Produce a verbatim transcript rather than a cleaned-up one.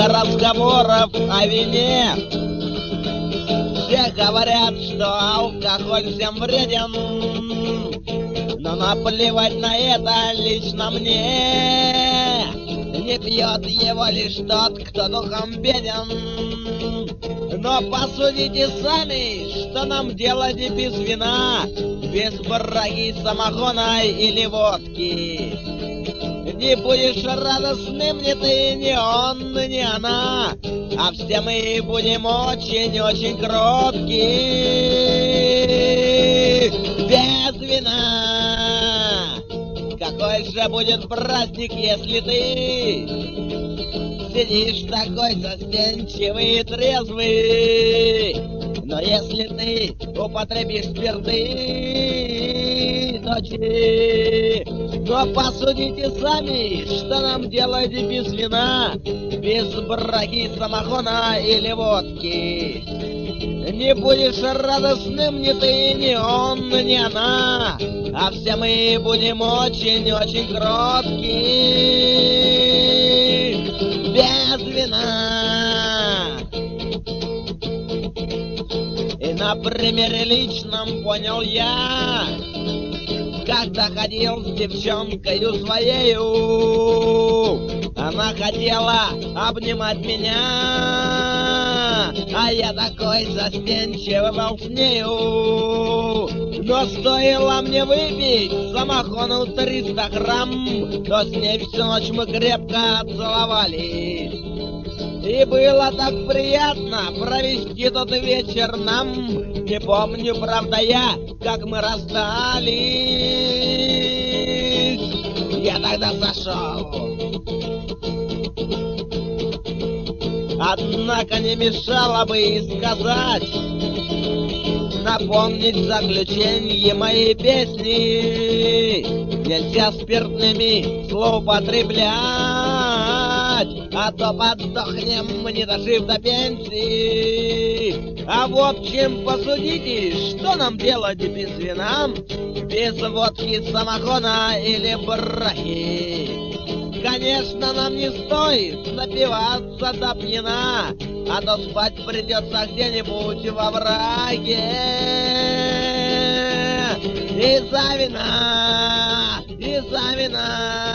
разговоров о вине. Все говорят, что алкоголь всем вреден, но наплевать на это лично мне. Не пьет его лишь тот, кто духом беден. Но посудите сами, что нам делать без вина, без браги, самогона или водки. Не будешь радостным ни ты, ни он, ни она, а все мы будем очень-очень кроткие. Без вина. Какой же будет праздник, если ты сидишь такой застенчивый и трезвый? Но если ты употребишь спирты, ночи, но посудите сами, что нам делать без вина, без браги, самогона или водки. Не будешь радостным ни ты, ни он, ни она, а все мы будем очень-очень кроткие. Без вина. И на примере личном понял я, когда ходил с девчонкою своею, она хотела обнимать меня, а я такой застенчивый был с нею. Но стоило мне выпить самогону триста грамм, то с ней всю ночь мы крепко целовались. И было так приятно провести тот вечер нам. Не помню, правда, я, как мы расстались. Я тогда сошел. Однако не мешало бы и сказать, напомнить заключение моей песни. Нельзя спиртными злоупотреблять, а то подохнем, не дожив до пенсии. А в общем, посудите, что нам делать без вина, без водки, самогона или брахи. Конечно, нам не стоит напиваться до пьяна, а то спать придется где-нибудь во враге. Из-за вина, из-за вина.